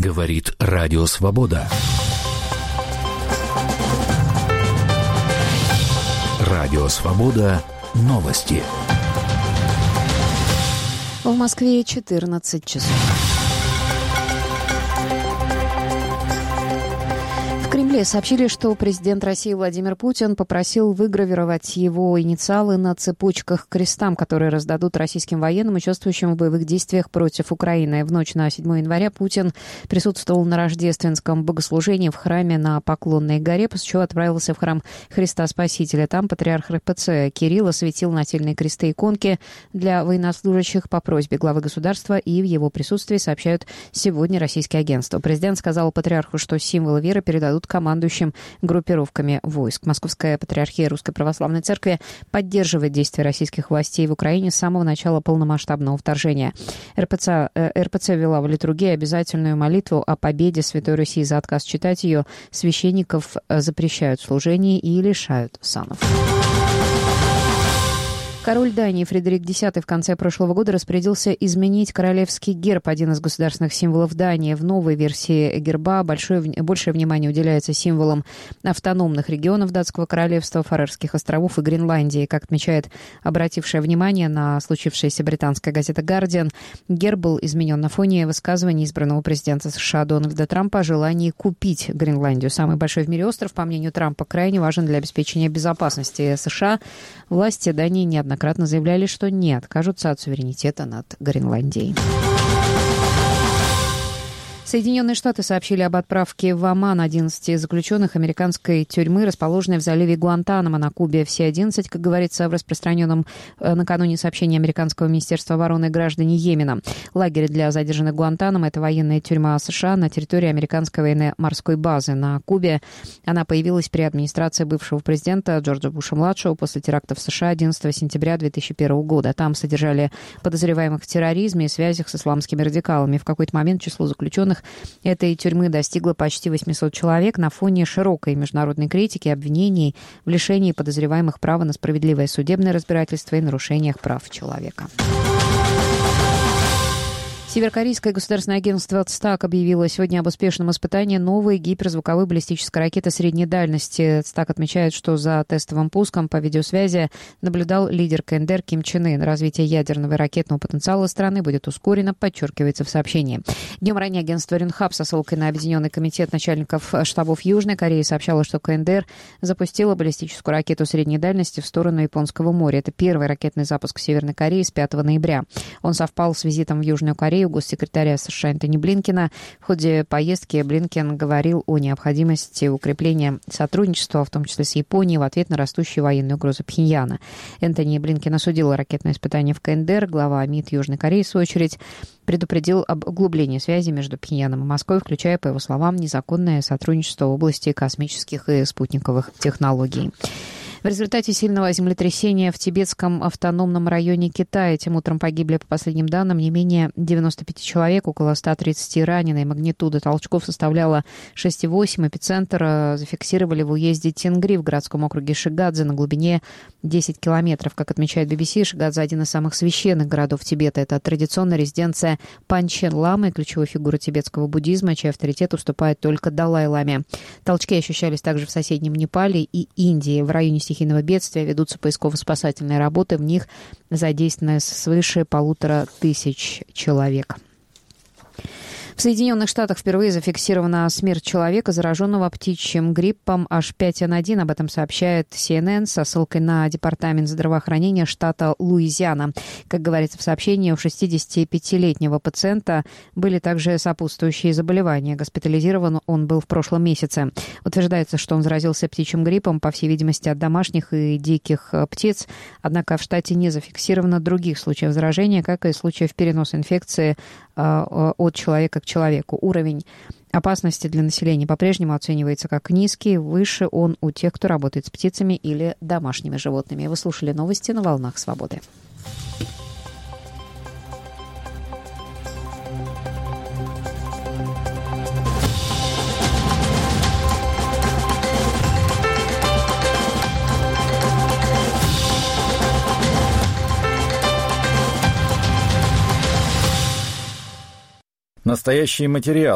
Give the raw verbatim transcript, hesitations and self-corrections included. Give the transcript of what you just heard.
Говорит Радио Свобода. Радио Свобода. Новости. В Москве четырнадцать часов. В Кремле сообщили, что президент России Владимир Путин попросил выгравировать его инициалы на цепочках к крестам, которые раздадут российским военным, участвующим в боевых действиях против Украины. В ночь на седьмое января Путин присутствовал на рождественском богослужении в храме на Поклонной горе, после чего отправился в храм Христа Спасителя. Там патриарх эр пэ цэ Кирилл осветил нательные кресты и иконки для военнослужащих по просьбе главы государства, и в его присутствии сообщают сегодня российские агентства. Президент сказал патриарху, что символы веры передадут командующим группировками войск. Московская патриархия Русской Православной Церкви поддерживает действия российских властей в Украине с самого начала полномасштабного вторжения. эр пэ цэ, эр пэ цэ ввела в литургии обязательную молитву о победе Святой Руси. За отказ читать ее священников запрещают в служении и лишают санов. Король Дании Фредерик Десятый в конце прошлого года распорядился изменить королевский герб, один из государственных символов Дании. В новой версии герба большое, большее внимание уделяется символам автономных регионов Датского королевства, Фарерских островов и Гренландии. Как отмечает обратившая внимание на случившееся британская газета «Гардиан», герб был изменен на фоне высказываний избранного президента США Дональда Трампа о желании купить Гренландию. Самый большой в мире остров, по мнению Трампа, крайне важен для обеспечения безопасности США. Власти Дании неоднократно Неоднократно заявляли, что не откажутся от суверенитета над Гренландией. Соединенные Штаты сообщили об отправке в Оман одиннадцати заключенных американской тюрьмы, расположенной в заливе Гуантанамо на Кубе. Все одиннадцать, как говорится в распространенном накануне сообщении американского министерства обороны, граждане Йемена. Лагерь для задержанных Гуантанамо – это военная тюрьма США на территории американской военно-морской базы на Кубе. Она появилась при администрации бывшего президента Джорджа Буша-младшего после терактов в США одиннадцатого сентября две тысячи первого года. Там содержали подозреваемых в терроризме и связях с исламскими радикалами. В какой-то момент число заключенных этой тюрьмы достигло почти восемьсот человек на фоне широкой международной критики, обвинений в лишении подозреваемых права на справедливое судебное разбирательство и нарушениях прав человека. Северокорейское государственное агентство ЦТАК объявило сегодня об успешном испытании новой гиперзвуковой баллистической ракеты средней дальности. ЦТАК отмечает, что за тестовым пуском по видеосвязи наблюдал лидер ка эн дэ эр Ким Чен Ын. Развитие ядерного и ракетного потенциала страны будет ускорено, подчеркивается в сообщении. Днем ранее агентство Рюнхаб со ссылкой на Объединенный комитет начальников штабов Южной Кореи сообщало, что ка эн дэ эр запустила баллистическую ракету средней дальности в сторону Японского моря. Это первый ракетный запуск в Северной Корее с пятого ноября. Он совпал с визитом в Южную Корею госсекретаря США Энтони Блинкена. В ходе поездки Блинкен говорил о необходимости укрепления сотрудничества, в том числе с Японией, в ответ на растущую военную угрозу Пхеньяна. Энтони Блинкен осудил ракетное испытание в ка эн дэ эр. Глава МИД Южной Кореи, в свою очередь, предупредил об углублении связи между Пхеньяном и Москвой, включая, по его словам, незаконное сотрудничество в области космических и спутниковых технологий. В результате сильного землетрясения в тибетском автономном районе Китая этим утром погибли, по последним данным, не менее девяноста пяти человек, около ста тридцати ранены. Магнитуда толчков составляла шесть и восемь. Эпицентр зафиксировали в уезде Тенгри в городском округе Шигадзе на глубине десяти километров. Как отмечает би би си, Шигадзе – один из самых священных городов Тибета. Это традиционная резиденция Панчен Ламы, ключевой фигуры тибетского буддизма, чей авторитет уступает только Далай-ламе. Толчки ощущались также в соседнем Непале и Индии. В районе стихийного бедствия ведутся поисково-спасательные работы. В них задействовано свыше полутора тысяч человек. В Соединенных Штатах впервые зафиксирована смерть человека, зараженного птичьим гриппом эйч пять эн один. Об этом сообщает си эн эн со ссылкой на Департамент здравоохранения штата Луизиана. Как говорится в сообщении, у шестидесятипятилетнего пациента были также сопутствующие заболевания. Госпитализирован он был в прошлом месяце. Утверждается, что он заразился птичьим гриппом, по всей видимости, от домашних и диких птиц. Однако в штате не зафиксировано других случаев заражения, как и случаев переноса инфекции от человека к человеку. Уровень опасности для населения по-прежнему оценивается как низкий. Выше он у тех, кто работает с птицами или домашними животными. Вы слушали новости на «Волнах Свободы». Настоящие материалы.